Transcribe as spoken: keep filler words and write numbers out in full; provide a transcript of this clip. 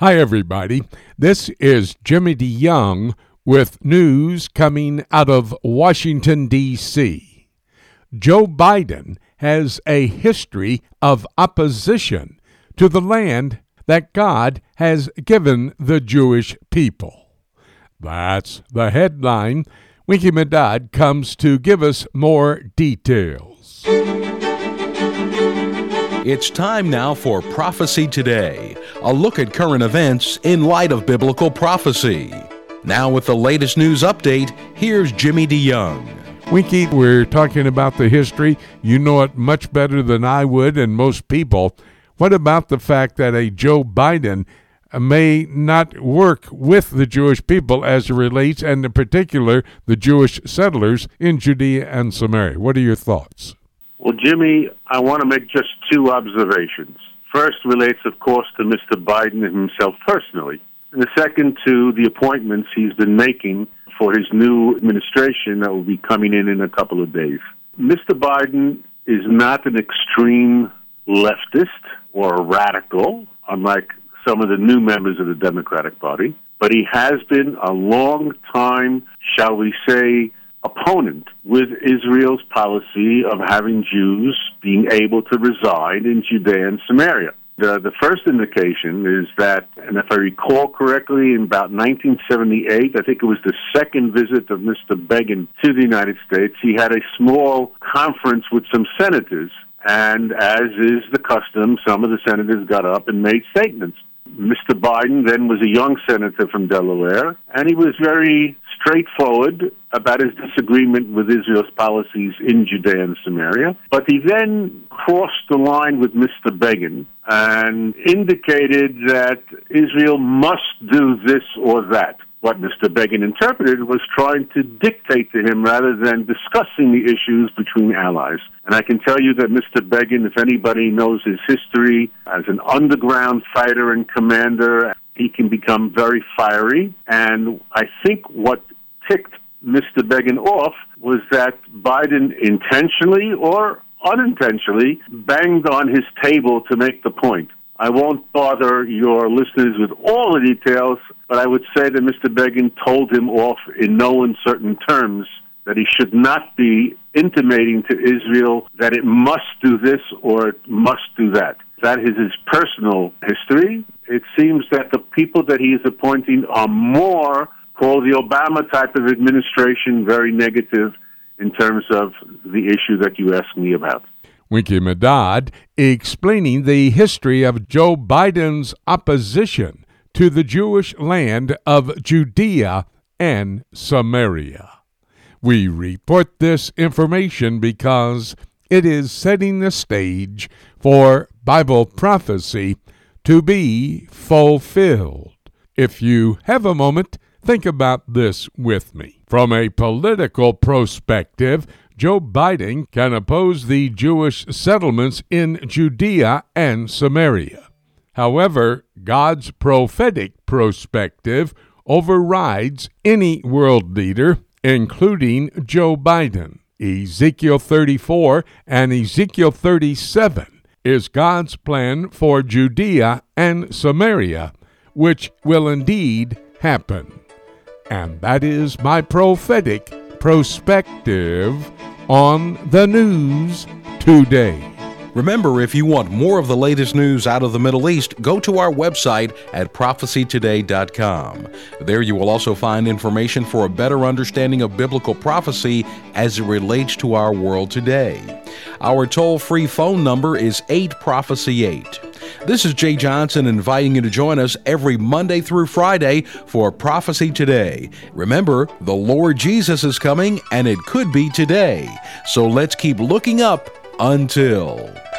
Hi, everybody. This is Jimmy DeYoung with news coming out of Washington, D C Joe Biden has a history of opposition to the land that God has given the Jewish people. That's the headline. Winky Medad comes to give us more details. It's time now for Prophecy Today, a look at current events in light of biblical prophecy. Now with the latest news update, here's Jimmy DeYoung. Winky, we're talking about the history. You know it much better than I would and most people. What about the fact that a Joe Biden may not work with the Jewish people as it relates, and in particular, the Jewish settlers in Judea and Samaria? What are your thoughts? Well, Jimmy, I want to make just two observations. First relates, of course, to Mister Biden himself personally, and the second to the appointments he's been making for his new administration that will be coming in in a couple of days. Mister Biden is not an extreme leftist or a radical, unlike some of the new members of the Democratic Party, but he has been a long time, shall we say, opponent with Israel's policy of having Jews being able to reside in Judea and Samaria. The, the first indication is that, and if I recall correctly, in about nineteen seventy-eight, I think it was the second visit of Mister Begin to the United States, he had a small conference with some senators, and as is the custom, some of the senators got up and made statements. Mister Biden then was a young senator from Delaware, and he was very straightforward about his disagreement with Israel's policies in Judea and Samaria. But he then crossed the line with Mister Begin and indicated that Israel must do this or that. What Mister Begin interpreted was trying to dictate to him rather than discussing the issues between allies. And I can tell you that Mister Begin, if anybody knows his history as an underground fighter and commander, he can become very fiery. And I think what ticked Mister Begin off was that Biden intentionally or unintentionally banged on his table to make the point. I won't bother your listeners with all the details, but I would say that Mister Begin told him off in no uncertain terms that he should not be intimating to Israel that it must do this or it must do that. That is his personal history. It seems that the people that he is appointing are more, call the Obama type of administration, very negative in terms of the issue that you asked me about. Winky Medad explaining the history of Joe Biden's opposition to the Jewish land of Judea and Samaria. We report this information because it is setting the stage for Bible prophecy to be fulfilled. If you have a moment, think about this with me. From a political perspective, Joe Biden can oppose the Jewish settlements in Judea and Samaria. However, God's prophetic perspective overrides any world leader, including Joe Biden. Ezekiel thirty-four and Ezekiel thirty-seven is God's plan for Judea and Samaria, which will indeed happen. And that is my prophetic perspective on the news today. Remember, if you want more of the latest news out of the Middle East, go to our website at prophecy today dot com. There you will also find information for a better understanding of biblical prophecy as it relates to our world today. Our toll-free phone number is eight prophecy eight. This is Jay Johnson inviting you to join us every Monday through Friday for Prophecy Today. Remember, the Lord Jesus is coming, and it could be today. So let's keep looking up until...